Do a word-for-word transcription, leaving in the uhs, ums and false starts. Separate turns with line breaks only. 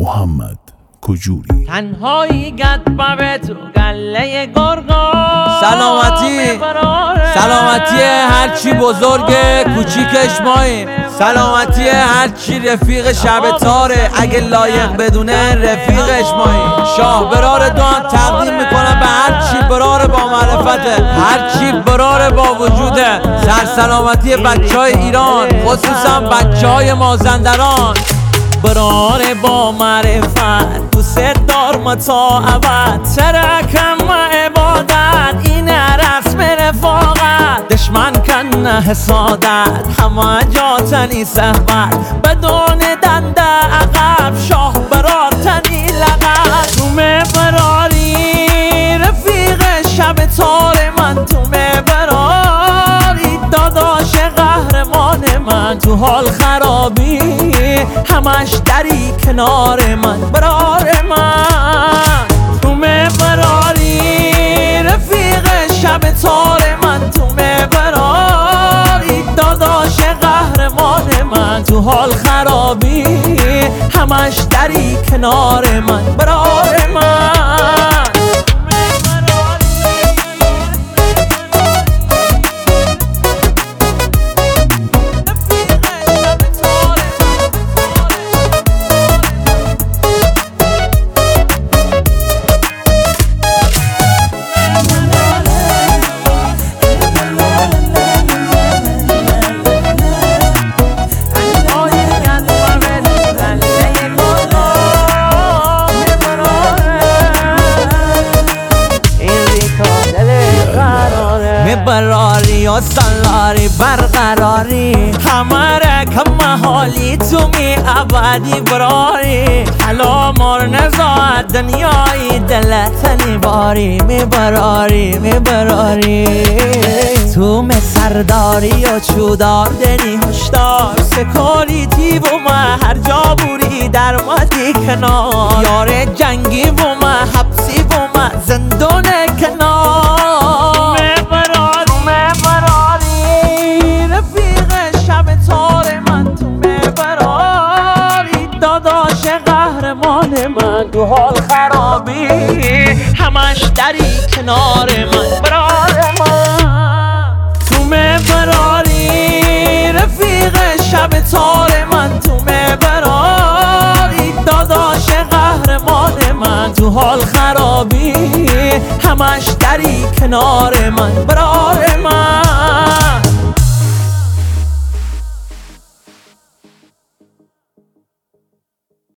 محمد کجوری.
تنهایی گد به تو گله گرگا
سلامتی سلامتی هرچی بزرگه کوچیکش ماییم، سلامتی هرچی رفیق شب تاره اگه لایق بدونه رفیقش ماییم. شاه برار دان تقدیم میکنم به هرچی برار با معرفته، هرچی برار با وجوده. سرسلامتی بچه های ایران خصوصا بچه های مازندران. برار با معرفت دوست دار ما تا ابد، ترکم عبادت این رسم رفاقت. دشمن کن حسادت همه جا تنی صحبت، بدون دنده عقب شاه برار تنی لغت. تو براری رفیق شب تار من، تو براری داداش قهرمان من. تو حال خرابی همش دری کنار من، برار من. تو براری رفیق شب تار من، تو براری داداش قهرمان من. تو حال خرابی همش دری کنار من، برار من. براری و سالاری برقراری همه رکم حالی تو می عبدی براری. حالا مار نزاد دنیای دلتنی باری، می براری می براری. تو می سرداری و چودار دنی هشدار، سکوریتی و ما هر جا بوری در مدی کنار. یار جنگی و ما حبسی و ما زندون کنار. من تو حال خرابی همش دری کنار من، برار من. تو براری رفیق شب تار من، تو براری داداش قهرمان من. تو حال خرابی همش دری کنار من، برار من.